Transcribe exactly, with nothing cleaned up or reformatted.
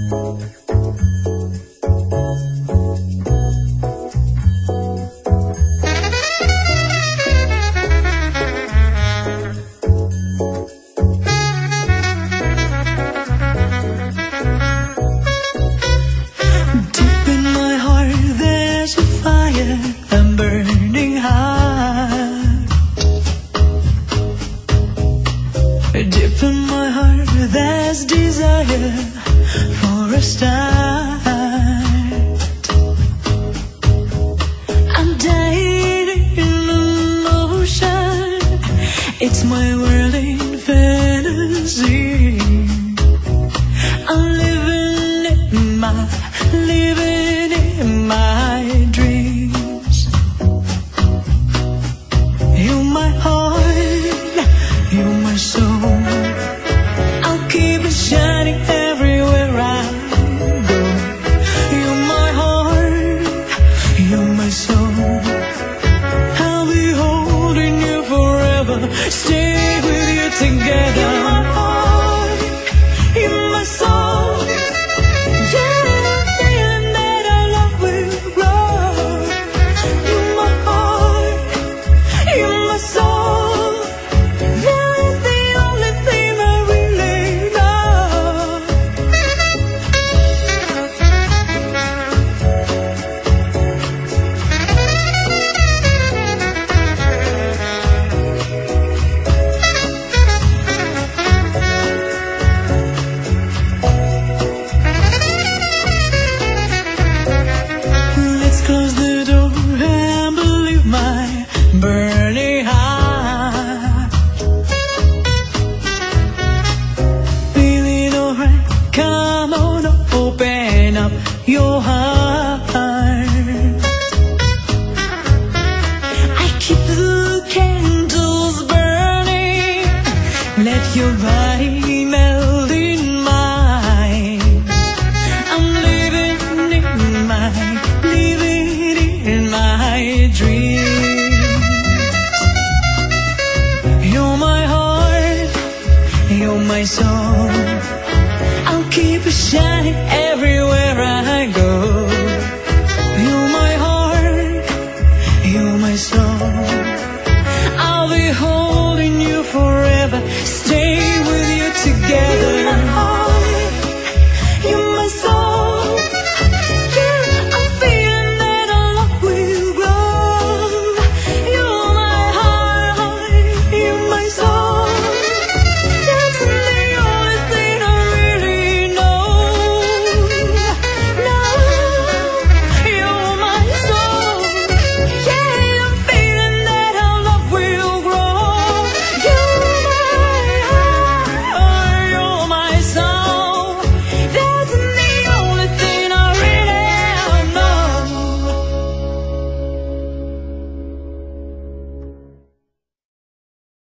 Deep in my heart there's desire for a start. I'm dying in emotion, it's my world in fantasy. I'm living in my, living in my dreams. You're my heart, you're my soul. I'll keep it shining everywhere I go. You're my heart, you're my soul. I'll be holding you forever, stay with you together. You're my heart, you're my soul. Yeah, I'm feeling that our love will grow. You're my heart, you're my soul. Close the door and believe my burning heart. Feeling alright, come on, open up your heart. I keep the candles burning, let your body melt in mine. I'm living in my, living in my dreams. You're my heart, you're my soul. I'll keep it shining everywhere I